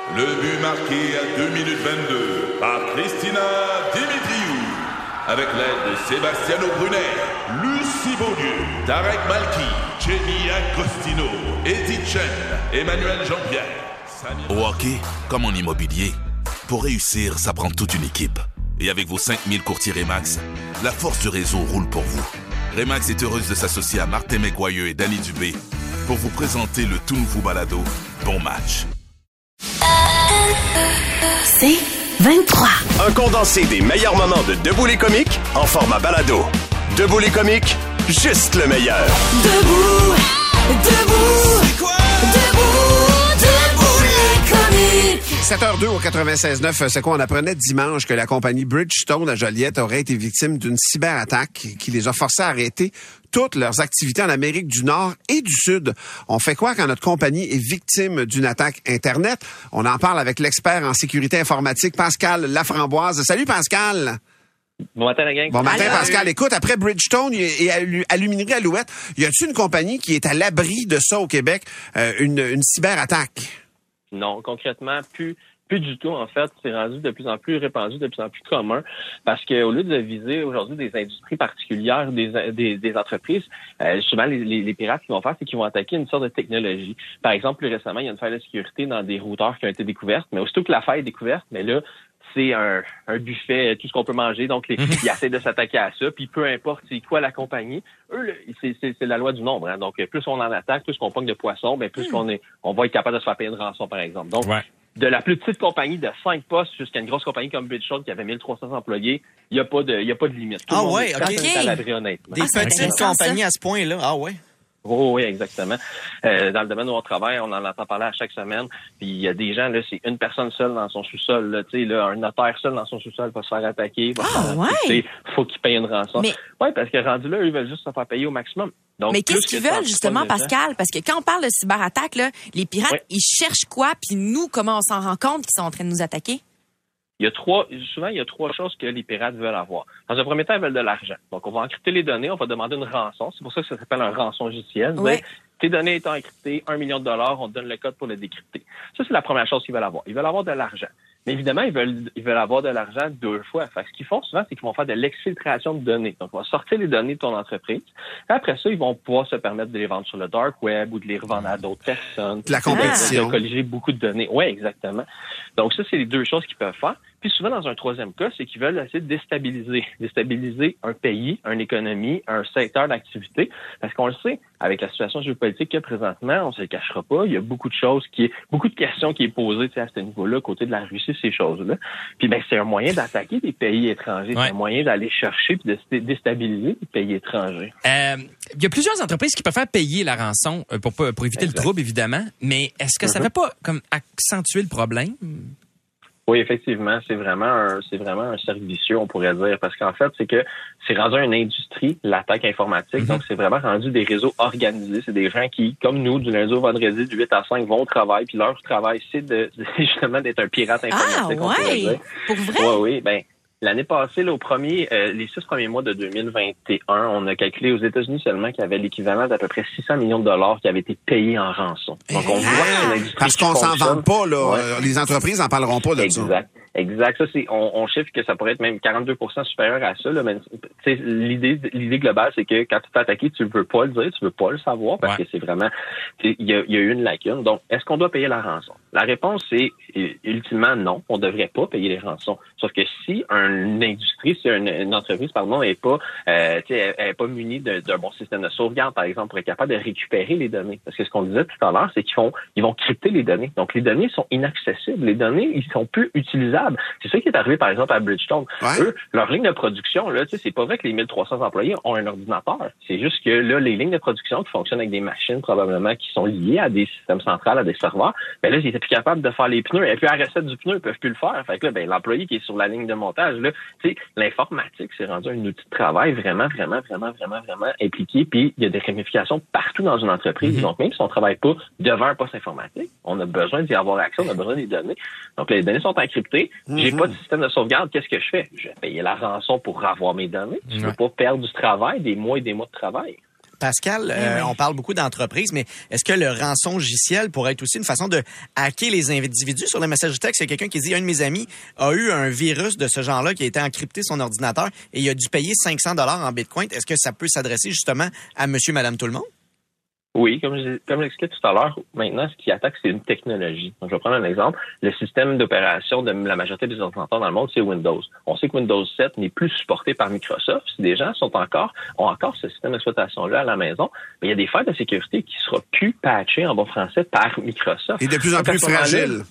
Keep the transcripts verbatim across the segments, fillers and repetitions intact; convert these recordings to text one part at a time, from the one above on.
Le but marqué à deux minutes vingt-deux par Christina Dimitriou. Avec l'aide de Sebastiano Brunet, Lucie Beaulieu, Tarek Malki, Jenny Agostino, Eddie Chen, Emmanuel Jean-Pierre. Samir... Au hockey, comme en immobilier, pour réussir, ça prend toute une équipe. Et avec vos cinq mille courtiers Remax, la force du réseau roule pour vous. Remax est heureuse de s'associer à Martin McGuire et Danny Dubé pour vous présenter le tout nouveau balado Bon Match. C'est vingt-trois. Un condensé des meilleurs moments de Debout les comiques en format balado. Debout les comiques, juste le meilleur. Debout, debout, c'est quoi? Debout, debout les comiques. sept heures deux au quatre-vingt-seize neuf, c'est quoi? On apprenait dimanche que la compagnie Bridgestone à Joliette aurait été victime d'une cyberattaque qui les a forcés à arrêter toutes leurs activités en Amérique du Nord et du Sud. On fait quoi quand notre compagnie est victime d'une attaque Internet? On en parle avec l'expert en sécurité informatique, Pascal Laframboise. Salut Pascal! Bon matin, la gang. Bon matin, Allô. Pascal. Écoute, après Bridgestone et Aluminerie Alouette, y a-t-il une compagnie qui est à l'abri de ça au Québec, euh, une, une cyberattaque? Non, concrètement, plus plus du tout. En fait, c'est rendu de plus en plus répandu, de plus en plus commun, parce que au lieu de viser aujourd'hui des industries particulières, des des, des entreprises, euh, souvent les, les, les pirates, ce qu'ils vont faire, c'est qu'ils vont attaquer une sorte de technologie. Par exemple, plus récemment, il y a une faille de sécurité dans des routeurs qui ont été découvertes, mais aussitôt que la faille est découverte, mais là, c'est un, un buffet, tout ce qu'on peut manger. Donc, les, ils essaient de s'attaquer à ça. Puis, peu importe c'est quoi la compagnie, eux, c'est, c'est, c'est la loi du nombre. Hein. Donc, plus on en attaque, plus qu'on pogne de poissons, ben plus mm. qu'on est, on va être capable de se faire payer une rançon, par exemple. Donc, ouais. de la plus petite compagnie de cinq postes jusqu'à une grosse compagnie comme Bridgestone qui avait mille trois cents employés, il n'y a pas de, il y a pas de limite. Tout ah le monde ouais, est okay. à l'abri, honnêtement. Des ah, petites compagnies à ce point-là. Ah ouais. Oh, oui, exactement. Euh, dans le domaine où on travaille, on en entend parler à chaque semaine. Puis il y a des gens, là, c'est une personne seule dans son sous-sol. Là, tu sais, là, un notaire seul dans son sous-sol va se faire attaquer. Va ah, se faire ouais. attaquer, faut qu'il paye une rançon. Mais... Oui, parce que rendu là, eux, ils veulent juste se faire payer au maximum. Donc, mais qu'est-ce qu'ils veulent, justement, Pascal? Parce que quand on parle de cyberattaque, là, les pirates, ouais. ils cherchent quoi? Puis nous, comment on s'en rend compte qu'ils sont en train de nous attaquer? Il y a trois, souvent, il y a trois choses que les pirates veulent avoir. Dans un premier temps, ils veulent de l'argent. Donc, on va encrypter les données, on va demander une rançon. C'est pour ça que ça s'appelle un rançongiciel. Ouais. Tes données étant encryptées, un million de dollars, on te donne le code pour le décrypter. Ça, c'est la première chose qu'ils veulent avoir. Ils veulent avoir de l'argent. Mais évidemment, ils veulent, ils veulent avoir de l'argent deux fois. Fait que ce qu'ils font souvent, c'est qu'ils vont faire de l'exfiltration de données. Donc, on va sortir les données de ton entreprise. Et après ça, ils vont pouvoir se permettre de les vendre sur le dark web ou de les revendre à d'autres personnes. La compétition. De colliger beaucoup de données. Oui, exactement. Donc, ça, c'est les deux choses qu'ils peuvent faire. Puis souvent, dans un troisième cas, c'est qu'ils veulent essayer de déstabiliser. Déstabiliser un pays, une économie, un secteur d'activité. Parce qu'on le sait, avec la situation géopolitique qu'il y a présentement, on ne se le cachera pas, il y a beaucoup de choses qui, beaucoup de questions qui est posées à ce niveau-là, côté de la Russie, ces choses-là. Puis ben c'est un moyen d'attaquer des pays étrangers, ouais. c'est un moyen d'aller chercher puis de déstabiliser des pays étrangers. Euh, il y a plusieurs entreprises qui peuvent faire payer la rançon pour, pour éviter exact. le trouble, évidemment, mais est-ce que mm-hmm. ça ne fait pas comme accentuer le problème? Oui, effectivement, c'est vraiment un, c'est vraiment un cercle vicieux, on pourrait dire, parce qu'en fait, c'est que c'est rendu une industrie, l'attaque informatique, mm-hmm. donc c'est vraiment rendu des réseaux organisés, c'est des gens qui, comme nous, du lundi au vendredi, du huit à cinq, vont au travail, puis leur travail, c'est de, justement d'être un pirate informatique, ah, on pourrait ouais. dire. Pour vrai? Oui, oui, ben l'année passée, là, au premier, euh, les six premiers mois de deux mille vingt et un, on a calculé aux États-Unis seulement qu'il y avait l'équivalent d'à peu près six cents millions de dollars qui avaient été payés en rançon. Donc, on ah, voit que l'industrie parce qu'on s'en vante pas, là. Ouais. Les entreprises n'en parleront pas de exact. ça. Exact. Ça, c'est, on, on chiffre que ça pourrait être même quarante-deux pour cent supérieur à ça, là. Mais, l'idée, l'idée globale, c'est que quand tu te fais attaquer, tu veux pas le dire, tu veux pas le savoir parce ouais. que c'est vraiment, il y a, y a eu une lacune. Donc, est-ce qu'on doit payer la rançon? La réponse, c'est, ultimement, non. On devrait pas payer les rançons. Sauf que si une industrie, si une, une entreprise, pardon, est pas, euh, tu sais, elle est pas munie de, d'un bon système de sauvegarde, par exemple, pour être capable de récupérer les données. Parce que ce qu'on disait tout à l'heure, c'est qu'ils font, ils vont crypter les données. Donc, les données sont inaccessibles. Les données, ils sont plus utilisables. C'est ça qui est arrivé, par exemple, à Bridgestone. Ouais. Eux, leur ligne de production, là, tu sais, c'est pas vrai que les mille trois cents employés ont un ordinateur. C'est juste que, là, les lignes de production qui fonctionnent avec des machines, probablement, qui sont liées à des systèmes centrales, à des serveurs, ben là, ils étaient plus capables de faire les pneus. Et puis, la recette du pneu, ils peuvent plus le faire. Fait que là, ben, l'employé qui est sur la ligne de montage, là, tu sais, l'informatique, c'est rendu un outil de travail vraiment, vraiment, vraiment, vraiment, vraiment impliqué. Puis, il y a des ramifications partout dans une entreprise. Mm-hmm. Donc, même si on travaille pas devant un poste informatique, on a besoin d'y avoir accès, on a besoin des données. Donc, les données sont encryptées. Mm-hmm. J'ai pas de système de sauvegarde. Qu'est-ce que je fais? Je vais payer la rançon pour avoir mes données. Je ne veux pas perdre du travail, des mois et des mois de travail. Pascal, euh, oui. on parle beaucoup d'entreprises, mais est-ce que le rançongiciel pourrait être aussi une façon de hacker les individus? Sur le message texte, il y a quelqu'un qui dit, un de mes amis a eu un virus de ce genre-là qui a été encrypté son ordinateur et il a dû payer cinq cents dollars en bitcoin. Est-ce que ça peut s'adresser justement à monsieur, madame, tout le monde? Oui, comme je, comme j'expliquais tout à l'heure, maintenant, ce qui attaque, c'est une technologie. Donc, je vais prendre un exemple. Le système d'opération de la majorité des ordinateurs dans le monde, c'est Windows. On sait que Windows sept n'est plus supporté par Microsoft. Si des gens sont encore, ont encore ce système d'exploitation-là à la maison, mais il y a des failles de sécurité qui ne seront plus patchées en bon français par Microsoft. Et de plus en plus fragiles.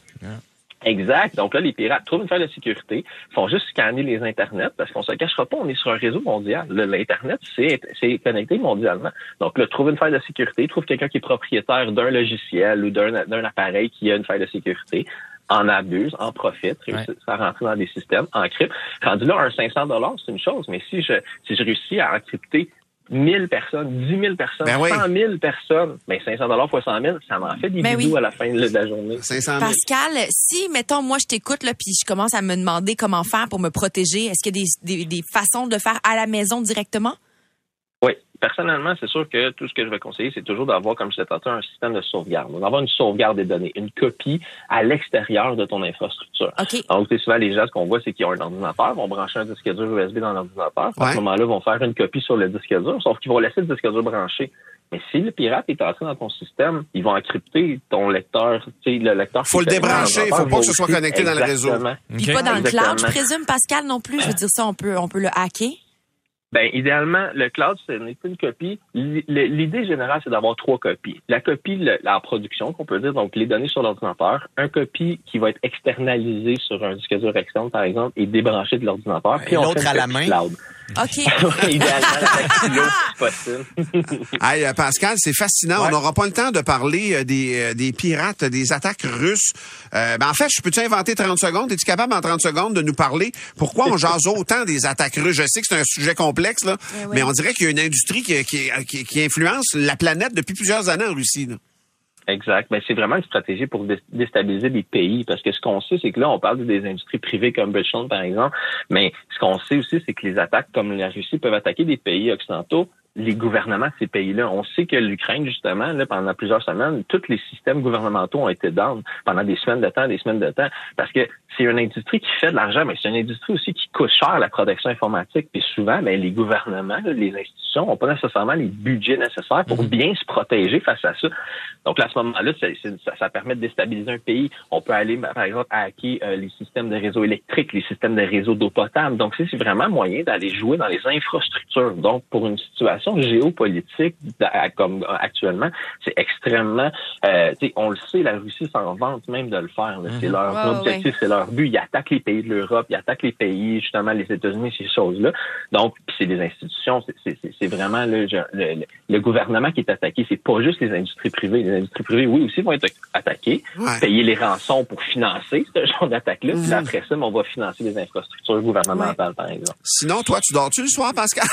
Exact. Donc là, les pirates trouvent une faille de sécurité, font juste scanner les internets, parce qu'on se cachera pas, on est sur un réseau mondial. Le, L'Internet, c'est, c'est connecté mondialement. Donc là, trouvent une faille de sécurité, trouvent quelqu'un qui est propriétaire d'un logiciel ou d'un, d'un appareil qui a une faille de sécurité, en abuse, en profite, réussissent ouais. à rentrer dans des systèmes, encryptent. Rendu là, un cinq cents dollars, c'est une chose, mais si je, si je réussis à encrypter mille personnes, dix mille personnes, ben oui. cent mille personnes, mais ben cinq cents dollars fois cent mille, ça m'en fait des ben bidous oui. à la fin de la journée. cinq cent mille. Pascal, si, mettons, moi, je t'écoute, là, puis je commence à me demander comment faire pour me protéger, est-ce qu'il y a des, des, des façons de le faire à la maison directement? Oui. Personnellement, c'est sûr que tout ce que je vais conseiller, c'est toujours d'avoir, comme je disais tantôt, un système de sauvegarde. D'avoir une sauvegarde des données, une copie à l'extérieur de ton infrastructure. Okay. Donc, c'est souvent les gens, ce qu'on voit, c'est qu'ils ont un ordinateur, vont brancher un disque dur U S B dans l'ordinateur. Ouais. À ce moment-là, ils vont faire une copie sur le disque dur, sauf qu'ils vont laisser le disque dur branché. Mais si le pirate est entré dans ton système, ils vont encrypter ton lecteur, tu sais, le lecteur. Faut le débrancher, il faut pas que ce soit connecté Exactement. dans le réseau. Puis okay. pas dans Exactement. le cloud, je présume, Pascal, non plus. Je veux dire ça, on peut, on peut le hacker. Ben, idéalement, le cloud, ce n'est pas une copie. L'idée générale, c'est d'avoir trois copies. La copie, la production, qu'on peut dire, donc les données sur l'ordinateur, un copie qui va être externalisée sur un disque dur externe, par exemple, et débranchée de l'ordinateur. Puis on l'autre à la main. Cloud. OK. Idéalement, la stylo, c'est possible. Hey, Pascal, c'est fascinant. Ouais. On n'aura pas le temps de parler des, des pirates, des attaques russes. Euh, ben en fait, je peux-tu inventer trente secondes? Es-tu capable en trente secondes de nous parler pourquoi on jase autant des attaques russes? Je sais que c'est un sujet complexe, là, oui, oui. mais on dirait qu'il y a une industrie qui, qui, qui, qui influence la planète depuis plusieurs années en Russie, là. Exact. Ben, c'est vraiment une stratégie pour déstabiliser des pays, parce que ce qu'on sait, c'est que là, on parle des industries privées comme Bridgestone, par exemple, mais ce qu'on sait aussi, c'est que les attaques comme la Russie peuvent attaquer des pays occidentaux, les gouvernements de ces pays-là. On sait que l'Ukraine, justement, là, pendant plusieurs semaines, tous les systèmes gouvernementaux ont été down pendant des semaines de temps, des semaines de temps, parce que c'est une industrie qui fait de l'argent, mais c'est une industrie aussi qui coûte cher, la protection informatique. Puis souvent, ben, les gouvernements, là, les institutions n'ont pas nécessairement les budgets nécessaires pour bien se protéger face à ça. Donc, là, à ce moment-là, c'est, c'est, ça, ça permet de déstabiliser un pays. On peut aller, par exemple, hacker euh, les systèmes de réseau électrique, les systèmes de réseau d'eau potable. Donc, c'est, c'est vraiment moyen d'aller jouer dans les infrastructures. Donc, pour une situation géopolitique comme actuellement, c'est extrêmement... Euh, tu sais, on le sait, la Russie s'en vante même de le faire. Là. C'est leur wow, objectif, ouais. c'est leur but. Ils attaquent les pays de l'Europe, ils attaquent les pays, justement, les États-Unis, ces choses-là. Donc, pis c'est des institutions, c'est, c'est, c'est vraiment le, le, le gouvernement qui est attaqué. C'est pas juste les industries privées. Les industries privées, oui, aussi vont être attaquées, ouais. payer les rançons pour financer ce genre d'attaque-là. Mmh. Puis après ça, on va financer les infrastructures gouvernementales, ouais. par exemple. Sinon, toi, tu dors-tu le soir, Pascal?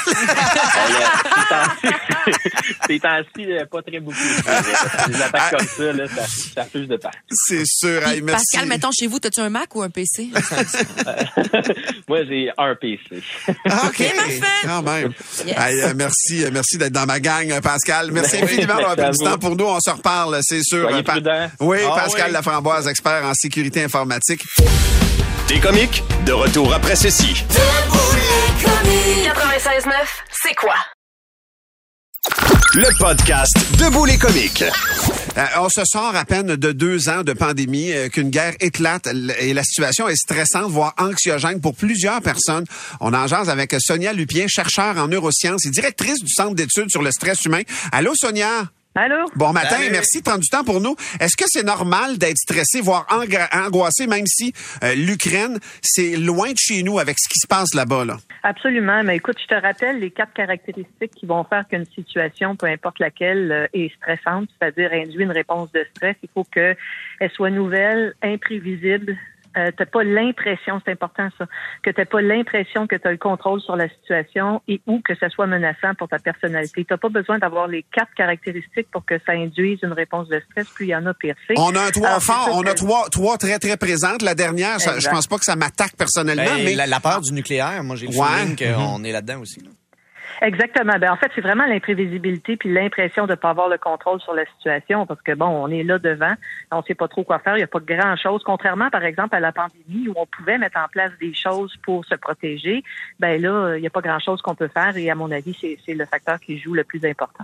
Ces temps-ci, pas très beaucoup. Des attaques comme ça, là, ça, ça fuse de partout. C'est sûr. Hey, merci. Pascal, mettons, chez vous, t'as-tu un Mac ou un P C? Moi, j'ai un P C. Ah, OK. Quand même. Yes. Hey, euh, merci, euh, merci d'être dans ma gang, Pascal. Merci ben infiniment d'avoir pris du temps pour nous. On se reparle, c'est sûr. Pa- oui, ah, Pascal oui. Laframboise, expert en sécurité informatique. T'es comique? De retour après ceci. quatre-vingt-seize neuf, c'est quoi? Le podcast Debout les comiques. Euh, on se sort à peine de deux ans de pandémie, euh, qu'une guerre éclate et la situation est stressante, voire anxiogène pour plusieurs personnes. On en jase avec Sonia Lupien, chercheure en neurosciences et directrice du Centre d'études sur le stress humain. Allô, Sonia? Allô? Bon matin, Salut. Merci de prendre du temps pour nous. Est-ce que c'est normal d'être stressé, voire angoissé, même si euh, l'Ukraine, c'est loin de chez nous avec ce qui se passe là-bas, là? Absolument. Mais écoute, je te rappelle les quatre caractéristiques qui vont faire qu'une situation, peu importe laquelle, euh, est stressante, c'est-à-dire induit une réponse de stress. Il faut qu'elle soit nouvelle, imprévisible. Euh, t'as pas l'impression, c'est important ça, que t'as pas l'impression que tu as le contrôle sur la situation et ou que ça soit menaçant pour ta personnalité. T'as pas besoin d'avoir les quatre caractéristiques pour que ça induise une réponse de stress, plus il y en a, pire c'est. On a un trois Alors, fort, on a trois, trois très, très présentes. La dernière, ça, je pense pas que ça m'attaque personnellement, ben, mais... La, la peur du nucléaire, moi j'ai le ouais. feeling qu'on mm-hmm. est là-dedans aussi, là. Exactement. Ben, en fait, c'est vraiment l'imprévisibilité puis l'impression de ne pas avoir le contrôle sur la situation parce que, bon, on est là devant, on ne sait pas trop quoi faire, il n'y a pas grand-chose. Contrairement, par exemple, à la pandémie où on pouvait mettre en place des choses pour se protéger, ben là, il n'y a pas grand-chose qu'on peut faire et à mon avis, c'est, c'est le facteur qui joue le plus important.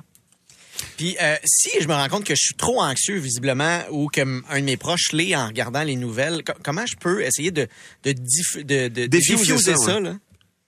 Puis euh, si je me rends compte que je suis trop anxieux visiblement ou que m- un de mes proches l'est en regardant les nouvelles, co- comment je peux essayer de de diff- de, de, de diffuser ça, ça là?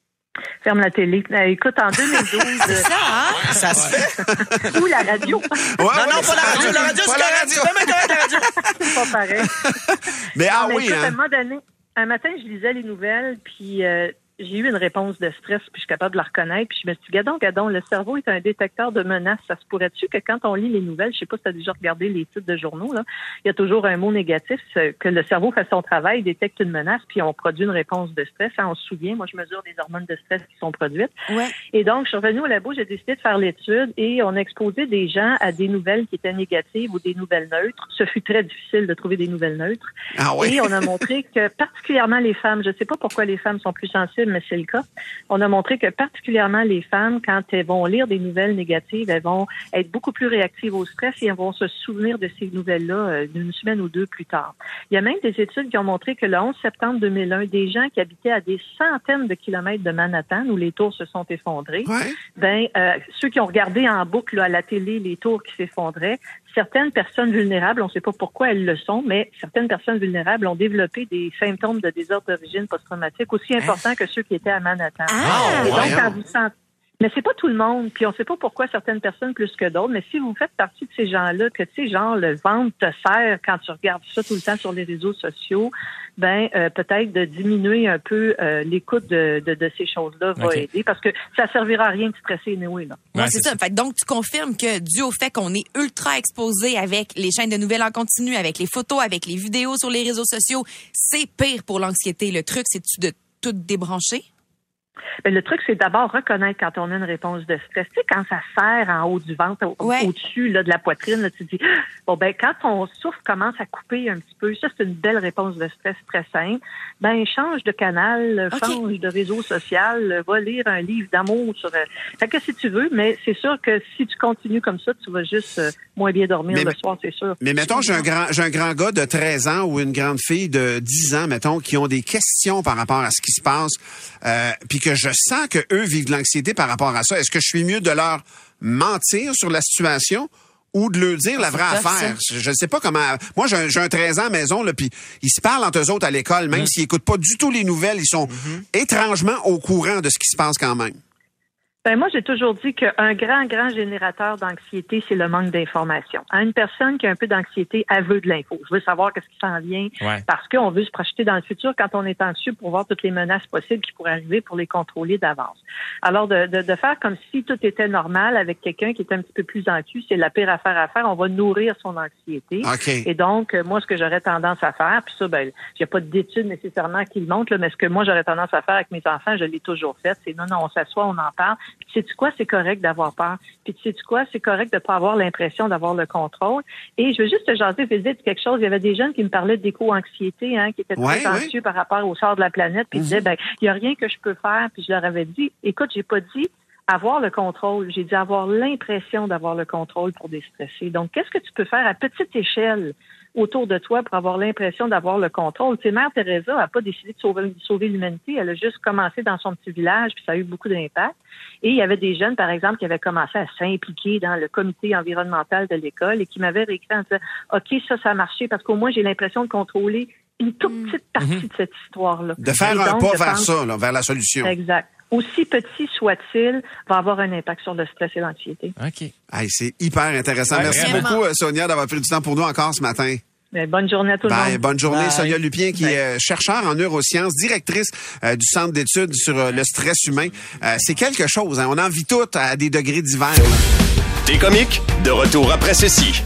Ferme la télé. Euh, écoute, en deux mille douze... C'est ça, hein? Ça se fait? Ou la radio. Ouais, non, ouais, non, pas la radio. La radio, c'est la radio. Même avec la radio. C'est pas pareil. Mais ah Non, mais oui, écoute, hein. à un moment donné, un matin, je lisais les nouvelles, puis euh, j'ai eu une réponse de stress, puis je suis capable de la reconnaître, puis je me suis dit, gadon, gadon, le cerveau est un détecteur de menaces. Ça se pourrait-tu que quand on lit les nouvelles, je sais pas si tu as déjà regardé les titres de journaux, là, il y a toujours un mot négatif, que le cerveau fait son travail, détecte une menace, puis on produit une réponse de stress. Hein, on se souvient, moi, je mesure les hormones de stress qui sont produites. Ouais. Et donc, je suis revenue au labo, j'ai décidé de faire l'étude et on a exposé des gens à des nouvelles qui étaient négatives ou des nouvelles neutres. Ce fut très difficile de trouver des nouvelles neutres. Ah oui. Et on a montré que particulièrement les femmes, je ne sais pas pourquoi les femmes sont plus sensibles, mais c'est le cas. On a montré que particulièrement les femmes, quand elles vont lire des nouvelles négatives, elles vont être beaucoup plus réactives au stress et elles vont se souvenir de ces nouvelles-là euh, d'une semaine ou deux plus tard. Il y a même des études qui ont montré que le onze septembre deux mille un, des gens qui habitaient à des centaines de kilomètres de Manhattan, où les tours se sont effondrées, Ouais. ben euh, ceux qui ont regardé en boucle là, à la télé les tours qui s'effondraient, certaines personnes vulnérables, on ne sait pas pourquoi elles le sont, mais certaines personnes vulnérables ont développé des symptômes de désordre d'origine post-traumatique aussi importants que ceux qui étaient à Manhattan. Ah, Et donc, voyons. quand vous sentez... Mais c'est pas tout le monde, puis on sait pas pourquoi certaines personnes plus que d'autres, mais si vous faites partie de ces gens-là, que tu sais, genre, le ventre te serre quand tu regardes ça tout le temps sur les réseaux sociaux, ben euh, peut-être de diminuer un peu euh, l'écoute de, de, de ces choses-là va Okay. aider, parce que ça servira à rien de stresser anyway, là. Ouais, Ouais, c'est c'est ça. Fait que donc, tu confirmes que dû au fait qu'on est ultra exposé avec les chaînes de nouvelles en continu, avec les photos, avec les vidéos sur les réseaux sociaux, c'est pire pour l'anxiété. Le truc, c'est-tu de tout débrancher? Mais le truc, c'est d'abord reconnaître quand on a une réponse de stress. Tu sais, quand ça serre en haut du ventre, au- Ouais. au-dessus là, de la poitrine, là, tu te dis, bon, ben, quand ton souffle commence à couper un petit peu, ça, c'est une belle réponse de stress très simple. Ben, change de canal, Ok. change de réseau social, va lire un livre d'amour sur. euh, Fait que si tu veux, mais c'est sûr que si tu continues comme ça, tu vas juste euh, moins bien dormir Mais- le soir, c'est sûr. Mais mettons, j'ai un grand, j'ai un grand gars de treize ans ou une grande fille de dix ans, mettons, qui ont des questions par rapport à ce qui se passe, euh, puis que je sens que eux vivent de l'anxiété par rapport à ça. Est-ce que je suis mieux de leur mentir sur la situation ou de leur dire la vraie c'est tough, affaire? Je ne sais pas comment... Moi, j'ai un, j'ai un treize ans à la maison, là, puis ils se parlent entre eux autres à l'école, même s'ils écoutent pas du tout les nouvelles, ils sont étrangement au courant de ce qui se passe quand même. Ben moi, j'ai toujours dit qu'un grand, grand générateur d'anxiété, c'est le manque d'information. À une personne qui a un peu d'anxiété, elle veut de l'info. Je veux savoir qu'est-ce qui s'en vient Ouais. parce qu'on veut se projeter dans le futur quand on est anxieux pour voir toutes les menaces possibles qui pourraient arriver pour les contrôler d'avance. Alors, de, de, de faire comme si tout était normal avec quelqu'un qui est un petit peu plus anxieux, c'est la pire affaire à faire. On va nourrir son anxiété. OK. Et donc, euh, moi, ce que j'aurais tendance à faire, puis ça, ben, il n'y a pas d'études nécessairement qui le montrent, là, mais ce que moi, j'aurais tendance à faire avec mes enfants, je l'ai toujours fait, c'est non, non, on s'assoit, on en parle. Puis sais-tu quoi, c'est correct d'avoir peur. Puis sais-tu quoi, c'est correct de pas avoir l'impression d'avoir le contrôle. Et je veux juste te jaser vite vite quelque chose. Il y avait des jeunes qui me parlaient d'éco-anxiété, hein, qui étaient Ouais, très ouais. anxieux par rapport au sort de la planète, puis ils disaient, ben, il y a rien que je peux faire. Puis je leur avais dit, écoute, j'ai pas dit avoir le contrôle. J'ai dit avoir l'impression d'avoir le contrôle pour déstresser. Donc, qu'est-ce que tu peux faire à petite échelle autour de toi pour avoir l'impression d'avoir le contrôle? Tu sais, Mère Teresa n'a pas décidé de sauver, de sauver l'humanité. Elle a juste commencé dans son petit village, puis ça a eu beaucoup d'impact. Et il y avait des jeunes, par exemple, qui avaient commencé à s'impliquer dans le comité environnemental de l'école et qui m'avaient réécrit en disant, OK, ça, ça a marché parce qu'au moins, j'ai l'impression de contrôler une toute petite partie de cette histoire-là. De faire Et un donc, pas je vers pense- ça, là, vers la solution. Exact. Aussi petit soit-il, va avoir un impact sur le stress et l'anxiété. OK. Hey, c'est hyper intéressant. Ouais, Merci vraiment. beaucoup, euh, Sonia, d'avoir pris du temps pour nous encore ce matin. Mais bonne journée à tout le Bye. monde. Bonne journée, Bye. Sonia Lupien, qui est euh, chercheure en neurosciences, directrice euh, du Centre d'études sur euh, le stress humain. Euh, c'est quelque chose, hein? On en vit toutes à des degrés divers. là. T'es comique? De retour après ceci.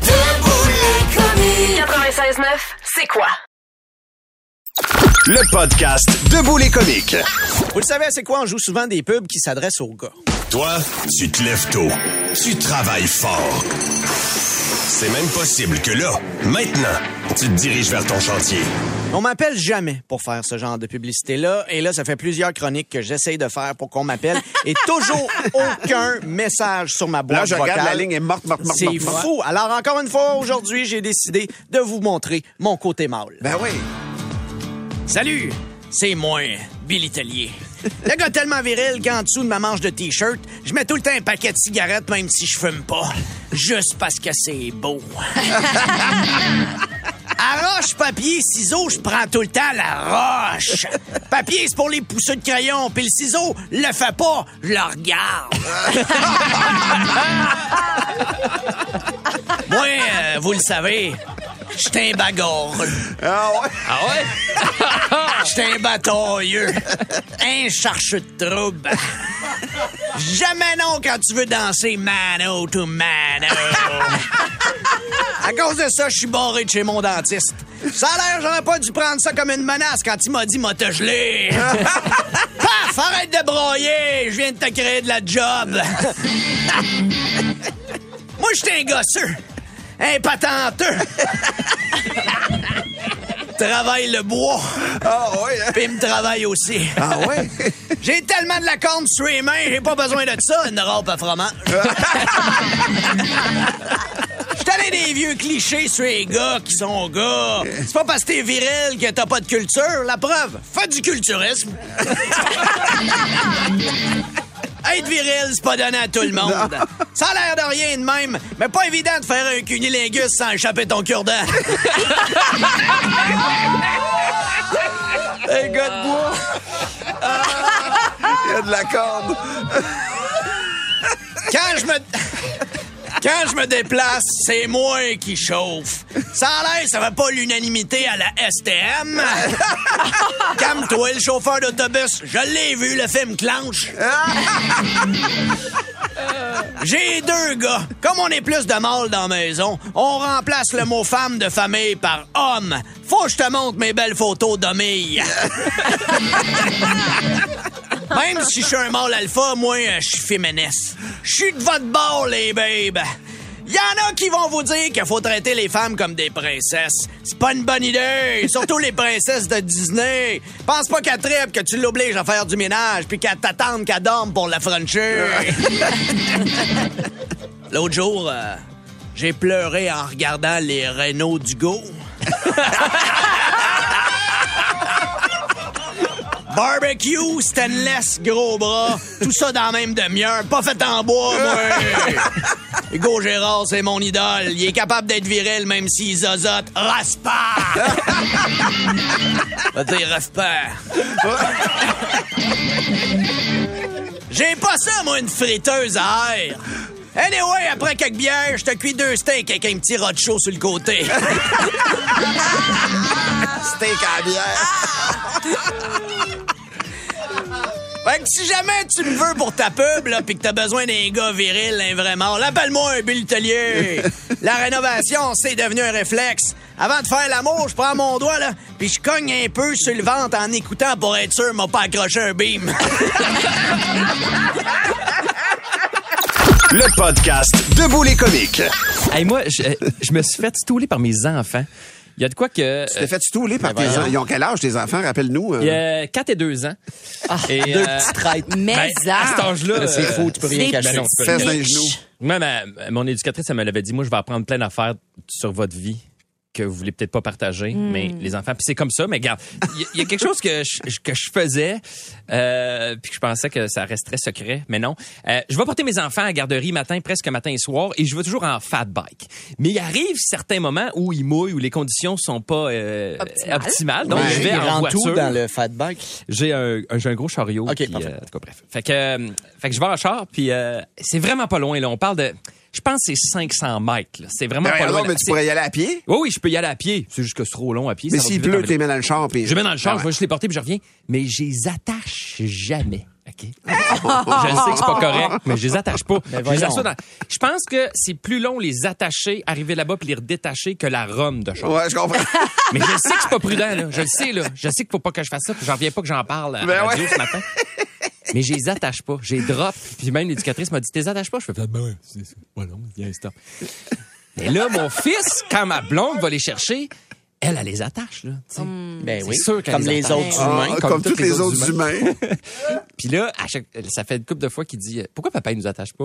quatre-vingt-seize neuf, c'est quoi? Le podcast Debout les comiques. Vous le savez, c'est quoi? On joue souvent des pubs qui s'adressent aux gars. Toi, tu te lèves tôt. Tu travailles fort. C'est même possible que là, maintenant, tu te diriges vers ton chantier. On m'appelle jamais pour faire ce genre de publicité-là. Et là, ça fait plusieurs chroniques que j'essaye de faire pour qu'on m'appelle. Et toujours aucun message sur ma boîte Là, je vocale. regarde, la ligne est morte, morte, morte, C'est morte, morte. fou. Alors, encore une fois, aujourd'hui, j'ai décidé de vous montrer mon côté mâle. Ben oui. Salut, c'est moi, Billy Tellier. Le gars tellement viril qu'en dessous de ma manche de T-shirt, je mets tout le temps un paquet de cigarettes même si je fume pas. Juste parce que c'est beau. À roche, papier, ciseaux, je prends tout le temps la roche. Papier, c'est pour les pousseux de crayon, puis le ciseau, le fait pas, je le regarde. Moi, euh, vous le savez, j'étais un bagarreux. Ah ouais? Ah ouais? J'étais un batailleux. Un chercheur de trouble. Jamais non quand tu veux danser mano to mano. À cause de ça, je suis barré de chez mon dentiste. Ça a l'air, j'aurais pas dû prendre ça comme une menace quand il m'a dit « m'a te gelé ». Paf! Arrête de broyer! Je viens de te créer de la job. Moi, j'étais un gosseux. Un patenteux. Travaille le bois. Ah ouais? Hein? Puis il me travaille aussi. Ah ouais? J'ai tellement de la corne sur les mains, j'ai pas besoin de ça, une robe à fromage. J'étais allé des vieux clichés sur les gars qui sont gars. C'est pas parce que t'es viril que t'as pas de culture. La preuve, fais du culturisme. Être viril, c'est pas donné à tout le monde. Non. Ça a l'air de rien de même, mais pas évident de faire un cunilingus sans échapper ton cure-dent. Un gars de bois. Il y a de la corde. Quand je me... Quand je me déplace, c'est moi qui chauffe. Ça a l'air, ça va pas l'unanimité à la S T M. Calme-toi, le chauffeur d'autobus. Je l'ai vu, le film Clanche. J'ai deux gars. Comme on est plus de mâles dans la maison, on remplace le mot femme de famille par homme. Faut que je te montre mes belles photos d'homille. Même si je suis un mâle alpha, moi, je suis féministe. Je suis de votre bord, les babes. Il y en a qui vont vous dire qu'il faut traiter les femmes comme des princesses. C'est pas une bonne idée, surtout les princesses de Disney. Pense pas qu'elle tripe, que tu l'obliges à faire du ménage puis qu'elle t'attende qu'elle dorme pour la franchir. L'autre jour, euh, j'ai pleuré en regardant les Renault d'Hugo. Barbecue, stainless, gros bras, tout ça dans la même demi-heure, pas fait en bois, moi. Hugo Gérard, c'est mon idole. Il est capable d'être viril même s'il zozote. Raspa! Va dire Raspa. J'ai pas ça, moi, une friteuse à air. Anyway, après quelques bières, je te cuis deux steaks avec un petit rod chaud sur le côté. Steak à bière. Fait que si jamais tu me veux pour ta pub, là, pis que t'as besoin d'un gars viril, hein, vraiment, l'appelle-moi un Bill Tellier. La rénovation, c'est devenu un réflexe. Avant de faire l'amour, je prends mon doigt, là, pis je cogne un peu sur le ventre en écoutant pour être sûr m'a pas accroché un beam. Le podcast Debout les comiques. Hey, moi, je, je me suis fait stouler par mes enfants. Il y a de quoi que... Tu t'es fait stouler par tes enfants. Ils ont quel âge, tes enfants? Rappelle-nous. Euh... Il y a quatre et deux ans. Ah, et, deux euh, petits traîtres. Mais ben, ça... à cet âge-là... C'est euh, faux, tu peux rien c'est cacher. Ben non, tu peux Fesse rien. dans les genoux. Moi, ma, mon éducatrice, elle me l'avait dit. Moi, je vais apprendre plein d'affaires sur votre vie que vous voulez peut-être pas partager, mm. mais les enfants, puis c'est comme ça, mais regarde, il y, y a quelque chose que je, que je faisais, euh, puis que je pensais que ça resterait secret, mais non. Euh, je vais porter mes enfants à la garderie matin, presque matin et soir, et je vais toujours en fat bike. Mais il arrive certains moments où ils mouillent, où les conditions sont pas euh, optimales. optimales, donc Ouais, je vais il en rentre voiture. tout dans le fat bike. J'ai un, un, j'ai un gros chariot. OK, puis, parfait. euh, en tout cas, bref. Fait que, euh, fait que je vais en char, puis euh, c'est vraiment pas loin, là. On parle de... Je pense que c'est cinq cents mètres. Là. C'est vraiment Ben, pas alors, loin. mais tu pourrais y aller à pied? Oui, oui, je peux y aller à pied. C'est juste que c'est trop long à pied. Mais ça va s'il plus vite en pleut, tu les vélo. mets dans le char. Puis... Je les mets dans le char, Ah je ouais. vais juste les porter puis je reviens. Mais je les attache jamais. OK? Je sais que c'est pas correct, mais je les attache pas. Je, les voyons. assois dans- je pense que c'est plus long les attacher, arriver là-bas puis les redétacher que la rhum de char. Ouais, je comprends. Mais je sais que c'est pas prudent, là. Je le sais, là. Je sais qu'il faut pas que je fasse ça puis j'en reviens pas que j'en parle à Ben la radio ouais. ce matin. Mais je les attache pas. Je les drop. Puis même l'éducatrice m'a dit, t'es attaches pas? Je fais, ben ouais, c'est c'est pas long. Viens, stop. Mais là, mon fils, quand ma blonde va les chercher, elle, elle les attache, là. tu sais. Hum. Ben C'est oui, sûr qu'elle comme les les attache. autres Ah, humains. comme, comme tous les, autres humains. Puis là, à chaque, ça fait une couple de fois qu'il dit « Pourquoi papa, il nous attache pas? »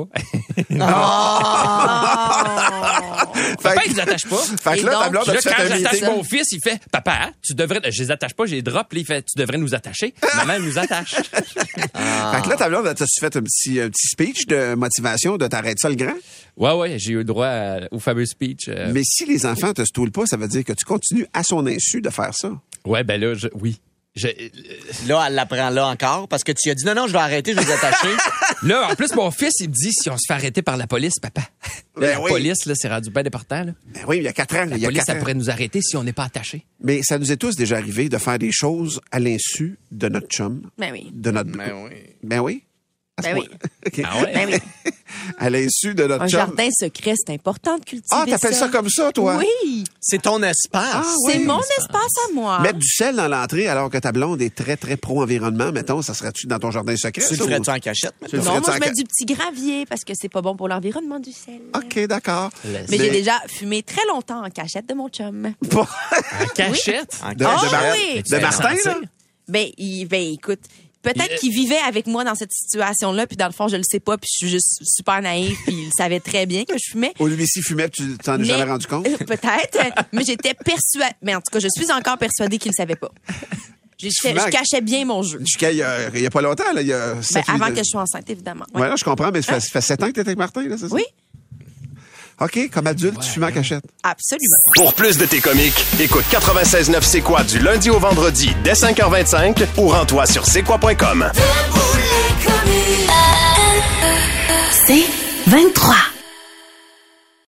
Papa, il nous attache pas. Fait Et que là, ta donc, blonde Puis a là, fait quand un j'attache meeting. mon fils, il fait « Papa, tu devrais... » Je les attache pas, j'ai drop. Puis il fait « Tu devrais nous attacher. » Maman, elle nous attache. Fait que là, ta blonde, t'as-tu fait un petit, un petit speech de motivation de t'arrêter ça le grand? Ouais, ouais, j'ai eu le droit à- au fameux speech. euh. Mais si les enfants te stoulent pas, ça veut dire que tu continues à son insu de faire ça. Ouais, ben là, je... oui. Je... Là, elle l'apprend là encore parce que tu as dit non, non, je vais arrêter, je vais les attacher. Là, en plus, mon fils, il me dit si on se fait arrêter par la police, papa. Ben la oui. police, là, c'est rendu bien important. Là. Ben oui, il y a quatre ans. La il y a police, quatre ça ans. pourrait nous arrêter si on n'est pas attaché. Mais ça nous est tous déjà arrivé de faire des choses à l'insu de notre chum, Ben oui. de notre... Ben oui. Ben oui. À ce Ben oui. point. OK. Ah ouais? Ben oui. À l'insu de notre Un chum. jardin secret, c'est important de cultiver Ah, t'appelles ça comme ça, toi? Oui. C'est ton espace. Ah, C'est oui. mon espace à moi. Mettre du sel dans l'entrée alors que ta blonde est très, très pro-environnement, mettons, ça serait-tu dans ton jardin secret? Tu le ça, ou- ferais-tu en cachette? Tu le Non, ferais-tu moi, en je mets ca- du petit gravier parce que c'est pas bon pour l'environnement du sel. OK, d'accord. Mais j'ai déjà fumé très longtemps en cachette de mon chum. Bon. En cachette? En De, Ah, de Mar- oui. de Martin, là? sentir? Ben, il, ben écoute, peut-être Il- qu'il vivait avec moi dans cette situation-là, puis dans le fond, je le sais pas, puis je suis juste super naïf, puis il savait très bien que je fumais. Au lui, s'il fumait, tu t'en es Mais- jamais rendu compte? Euh, Peut-être, mais j'étais persuadée. Mais en tout cas, je suis encore persuadée qu'il ne savait pas. Je, je- fumais- je cachais bien mon jeu. Jusqu'à il y a, il y a pas longtemps, là, il y a Ben, sept, avant huit- que je sois enceinte, évidemment. Ouais. Ouais, là, je comprends, mais ça fait, ça fait sept ans que t'es avec Martin, là, c'est ça? Oui, OK, comme adulte, tu fumes en cachette. absolument. Pour plus de tes comiques, écoute quatre-vingt-seize neuf C'est quoi du lundi au vendredi dès cinq heures vingt-cinq ou rends-toi sur c'est quoi point com. C'est vingt-trois.